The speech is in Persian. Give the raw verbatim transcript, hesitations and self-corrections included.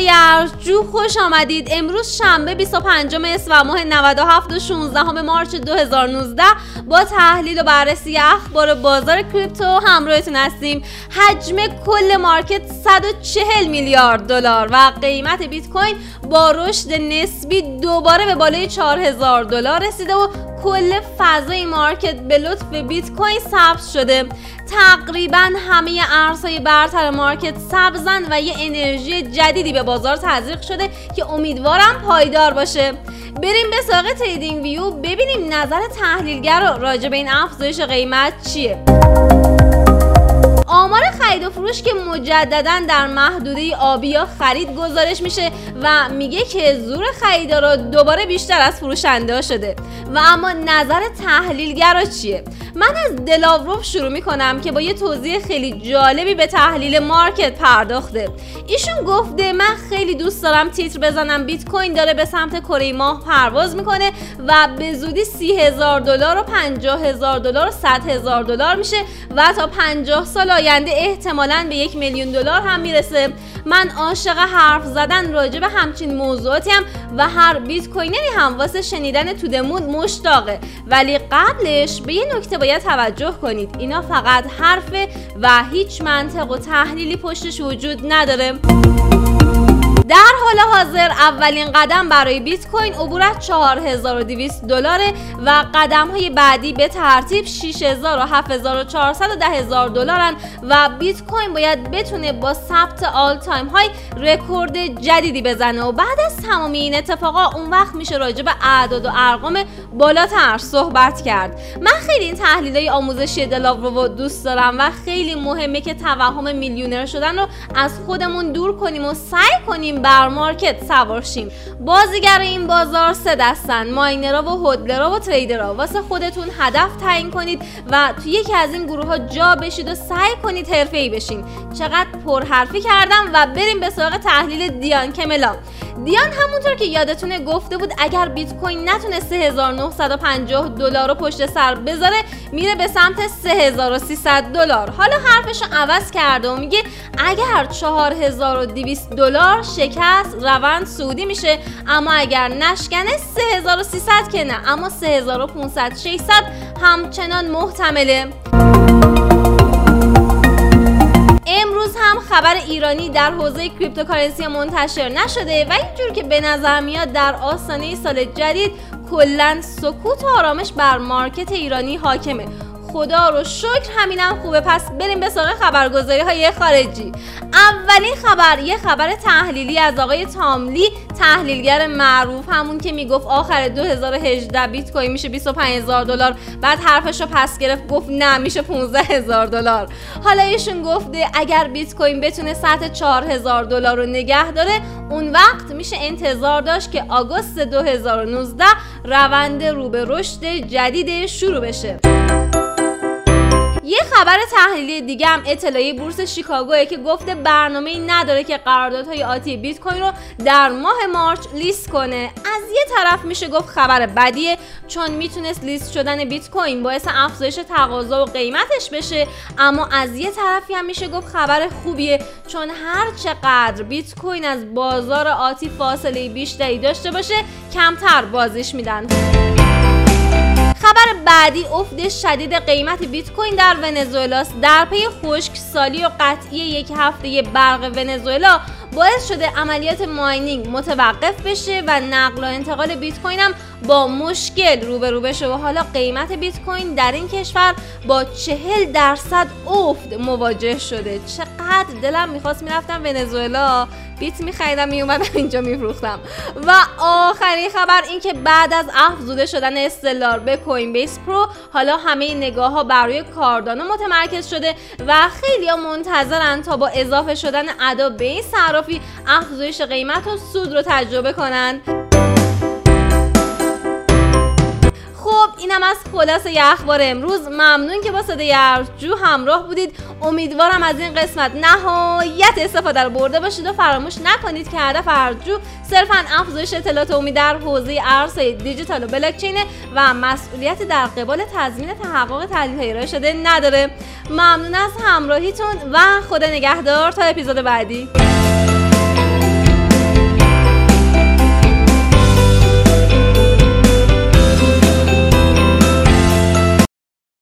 یرجو خوش آمدید. امروز شنبه بیست و پنجم اسفند ماه نود و هفت و شانزدهم مارس دو هزار و نوزده با تحلیل و بررسی اخبار بازار کریپتو همراهتون هستیم. حجم کل مارکت صد و چهل میلیارد دلار و قیمت بیت کوین با رشد نسبی دوباره به بالای چهار هزار دلار رسیده و کل فضای مارکت به لطف بیت کوین سبز شده. تقریبا همه ارزهای برتر مارکت سبزن و یه انرژی جدیدی به بازار تزریق شده که امیدوارم پایدار باشه. بریم به سراغ تریدینگ ویو ببینیم نظر تحلیلگر راجع به این افزایش قیمت چیه. آمار خرید و فروش که مجددا در محدوده آبی یا خرید گزارش میشه و میگه که زور خریدارا دوباره بیشتر از فروشنده ها شده. و اما نظر تحلیلگرا چیه؟ من از دلاوروف شروع میکنم که با یه توضیح خیلی جالبی به تحلیل مارکت پرداخته. ایشون گفته من خیلی دوست دارم تیتر بزنم بیت کوین داره به سمت کره ماه پرواز میکنه و به زودی سی هزار دلار و پنجاه هزار دلار و صد هزار دلار میشه و تا پنجاه سال آینده احتمالاً به یک میلیون دلار هم میرسه. من عاشق حرف زدن راجع به همچین موضوعاتی هم و هر بیت کوینری هم واسه شنیدن تو دمون مشتاقه، ولی قبلش به یه نکته باید توجه کنید. اینا فقط حرفه و هیچ منطق و تحلیلی پشتش وجود نداره. در حال حاضر اولین قدم برای بیت کوین عبور از چهار هزار و دویست دلاره و قدم های بعدی به ترتیب شش هزار و هفت هزار و چهارصد و ده هزار دلارن و بیت کوین باید بتونه با ثبت آل تایم های رکورد جدیدی بزنه و بعد از تمام این اتفاقا اون وقت میشه راجع به اعداد و ارقام بالاتر صحبت کرد. من خیلی این تحلیلای آموزشی دلاوروف رو دوست دارم و خیلی مهمه که توهم میلیونر شدن رو از خودمون دور کنیم و سعی کنیم بر مارکت سوار شیم. بازیگر این بازار سه دستن: ماینرها و هودلرها و تریدرها. واسه خودتون هدف تعیین کنید و توی یکی از این گروه ها جا بشید و سعی کنید حرفه‌ای بشین. چقدر پرحرفی کردم و بریم به سراغ تحلیل دیان کملا. دیان همونطور که یادتونه گفته بود اگر بیت کوین نتونه سه هزار و نهصد و پنجاه دلار رو پشت سر بذاره میره به سمت سه هزار و سیصد دلار. حالا حرفش رو عوض کرده و میگه اگر چهار هزار و دویست دلار شکست روند صعودی میشه، اما اگر نشکنه سه هزار و سیصد که نه، اما سه هزار و پانصد ششصد همچنان محتمله. امروز هم خبر ایرانی در حوزه کریپتوکارنسی منتشر نشده و اینجور که به نظر میاد در آستانه سال جدید کلاً سکوت و آرامش بر مارکت ایرانی حاکمه. خدا رو شکر همینم خوبه. پس بریم به سراغ خبرگزاری های خارجی. اولین خبر یه خبر تحلیلی از آقای تاملی، تحلیلگر معروف، همون که میگفت آخر دو هزار و هجده بیت کوین میشه بیست و پنج هزار دلار، بعد حرفش رو پس گرفت گفت نه میشه پانزده هزار دلار. حالا ایشون گفته اگر بیت کوین بتونه سطح چهار هزار دلار رو نگه داره اون وقت میشه انتظار داشت که آگوست دو هزار و نوزده روند رو به رشد جدید شروع بشه. یه خبر تحلیلی دیگه هم اطلاعیه بورس شیکاگوه که گفته برنامه‌ای نداره که قراردادهای آتی بیت کوین رو در ماه مارس لیست کنه. از یه طرف میشه گفت خبر بدیه چون میتونست لیست شدن بیت کوین باعث افزایش تقاضا و قیمتش بشه، اما از یه طرفی هم میشه گفت خبر خوبیه چون هر چقدر بیت کوین از بازار آتی فاصله بیشتری داشته باشه کمتر بازیش میدن. خبر بعدی افت شدید قیمت بیت کوین در ونزوئلا در پی خشکسالی و قطعی یک هفته برق ونزوئلا باعث شده عملیات ماینینگ متوقف بشه و نقل و انتقال بیت کوین هم با مشکل روبرو بشه و حالا قیمت بیت کوین در این کشور با چهل درصد افت مواجه شده. چقدر دلم میخواست میرفتم ونزوئلا بیت میخریدم میومدم اینجا میفروختم. و آخرین خبر این که بعد از افزوده شدن استلار به کوین بیس پرو حالا همه نگاه ها بر روی کاردانو متمرکز شده و خیلی ها منتظرن تا با اضافه شدن ادا به این صرافی افزایش قیمت و سود رو تجربه کنن. خب اینم از خلاصه اخبار امروز. ممنون که با صدای یرجو همراه بودید. امیدوارم از این قسمت نهایت استفاده رو برده باشید و فراموش نکنید که هدف یرجو صرفاً افزایش اطلاعات عمومی در حوزه ارزهای دیجیتال و بلاکچین و مسئولیت در قبال تضمین تحقق تحلیل‌های ارائه شده نداره. ممنون از همراهیتون و خدا نگهدار تا اپیزود بعدی.